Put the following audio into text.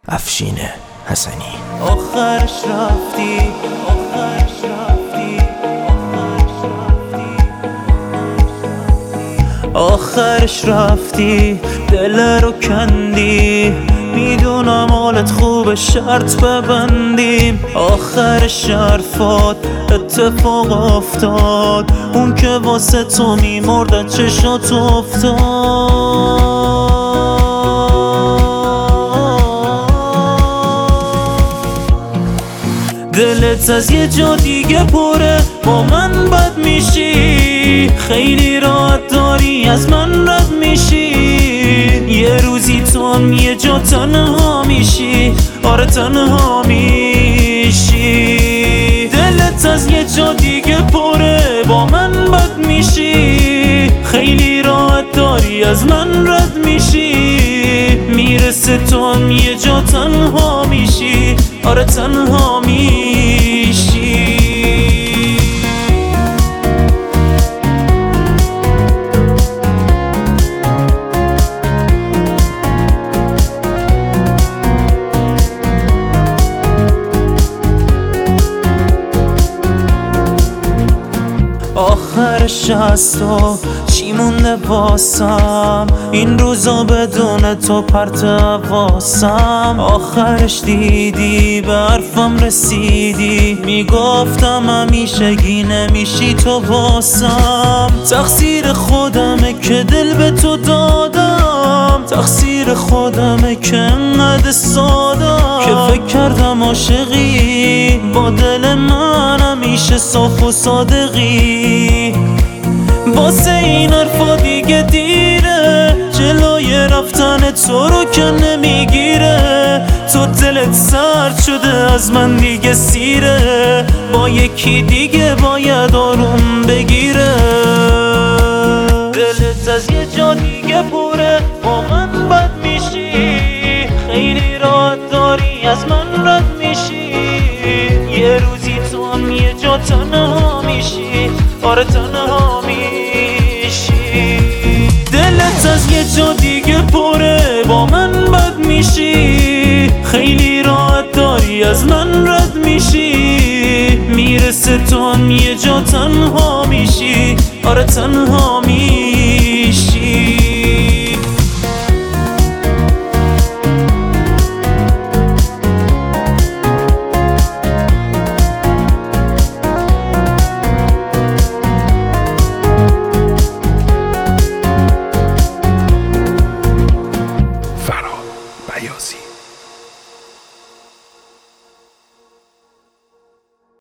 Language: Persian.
افشین حسنی. آخرش رفتی، آخرش رفتی، آخرش رفتی، دل رو کندی. میدونم حالت خوبه شرط ببندیم. آخر حرفات اتفاق افتاد، اون که واسه تو میمرد چشات افتاد. دلت از یه جا دیگه پره، با من بد میشی. خیلی راحت داری از من رد میشی. یه روزی تو هم یه جا تنها میشی، آره تنها میشی. دلت از یه جا دیگه پره، با من بد میشی. خیلی راحت داری از من رد میشی. میرسه تو هم یه جا تنها میشی، آره تنها میشی. آخرش از تو چی مونده واسم؟ این روزا بدون تو پرت واسم. آخرش دیدی به حرفم رسیدی، میگفتم همیشگی نمیشی تو واسم. تقصیر خودمه که دل به تو دادم، تقصیر خودمه که انقدر سادم. که فکر کردم عاشقی با دل من همیشه صاف و صادقی. واسه این حرفا دیگه دیره، جلوی رفتن تو رو که نمیگیره. تو دلت سرد شده از من دیگه سیره، با یکی دیگه باید آروم بگیره. دلت از یه جا دیگه پره، با من بد میشی. خیلی راحت داری از من رد میشی. یه روزی تو هم یه جا تنها میشی، آره تنها میشی. دلت از یه جا دیگه پره، با من بد میشی. خیلی راحت داری از من رد میشی. میرسه تو هم یه جا تنها میشی، آره تنها